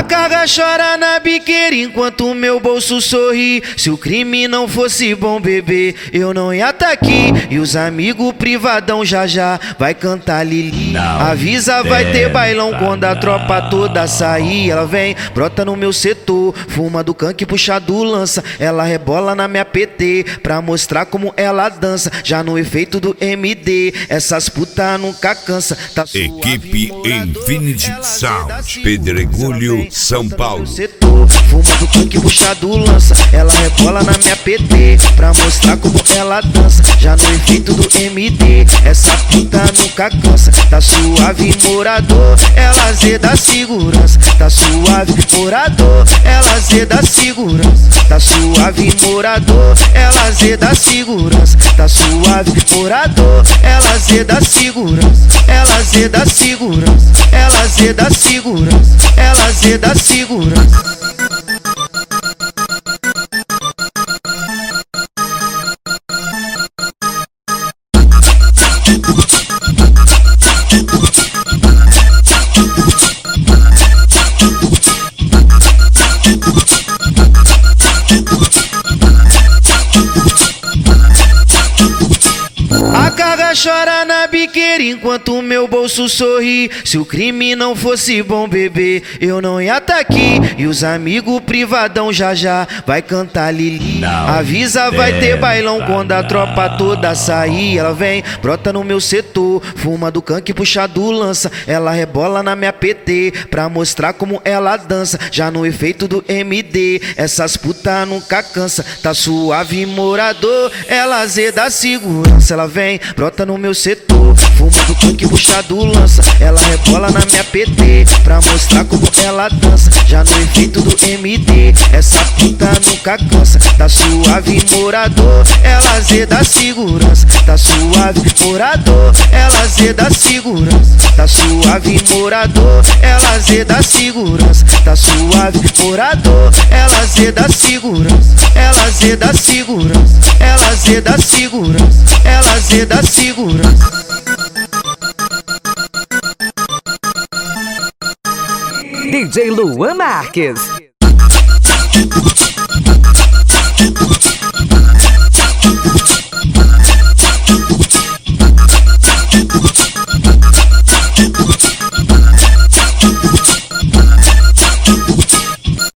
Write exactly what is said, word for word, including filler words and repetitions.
carga chora na biqueira enquanto meu bolso sorri. Se o crime não fosse bom, bebê, eu não ia tá aqui. E os amigos privadão já já vai cantar Lili. Não avisa, vai ter bailão quando a tropa toda sair. Ela vem, brota no meu setor, fuma do canque, puxa do lança. Ela rebola na minha P T pra mostrar como ela dança. Já no efeito do M D, essas putas nunca cansa. Tá Equipe Infinity Sound, Pedregulho, São Paulo. Fuma do canque, puxa do lança. Ela rebola na minha P T pra mostrar como ela dança. Já no efeito do M D, essa puta nunca cansa. Tá suave, morador, ela zeda segurança. Tá suave, morador, ela zeda segurança. Tá suave, morador, ela zeda segurança. Tá suave, morador, ela zeda segurança. Ela zeda segurança. Ela zeda segurança. Ela zeda segurança. A carga chora na biqueira enquanto meu bolso sorri. Se o crime não fosse bom, bebê, eu não ia tá aqui. E os amigos privadão já já vai cantar Lili. Não avisa, vai ter bailão quando a tropa toda sair. Ela vem, brota no meu setor, fuma do canque, puxa do lança. Ela rebola na minha P T pra mostrar como ela dança. Já no efeito do M D, essas putas nunca cansa. Tá suave, morador, ela zeda segurança. Ela vem, brota no meu setor, fuma do canque, puxa do lança. Ela rebola na minha P T pra mostrar como ela dança. Já no efeito do M D, essa puta nunca cansa. Tá suave, morador, ela zeda segurança. Tá suave, morador, ela zeda segurança. Tá suave, morador, ela zeda segurança. Tá suave, morador, ela zeda segurança. Ela zeda segurança. Ela zeda segurança. Ela zeda segurança. D J Luan Marques.